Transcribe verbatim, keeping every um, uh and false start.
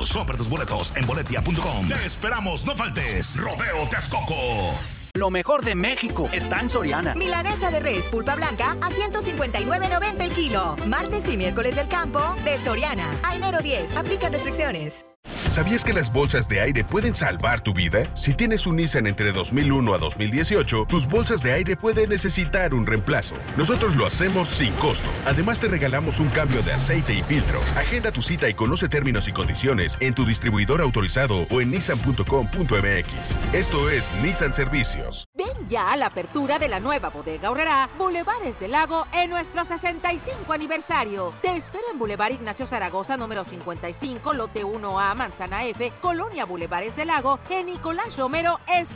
boletos. Compra tus boletos en boletia punto com. Te esperamos, no faltes. Rodeo Texcoco. Lo mejor de México está en Soriana. Milanesa de res pulpa blanca a ciento cincuenta y nueve noventa el kilo. Martes y miércoles del campo de Soriana. A enero diez. Aplica restricciones. ¿Sabías que las bolsas de aire pueden salvar tu vida? Si tienes un Nissan entre dos mil uno a dos mil dieciocho, tus bolsas de aire pueden necesitar un reemplazo. Nosotros lo hacemos sin costo. Además, te regalamos un cambio de aceite y filtro. Agenda tu cita y conoce términos y condiciones en tu distribuidor autorizado o en nissan punto com punto m x. Esto es Nissan Servicios. Ven ya a la apertura de la nueva Bodega Aurrerá, Bulevares del Lago, en nuestro sesenta y cinco aniversario. Te espero en Boulevard Ignacio Zaragoza, número cincuenta y cinco, lote uno A, Manzana F, Colonia Bulevares del Lago, en Nicolás Romero, esquina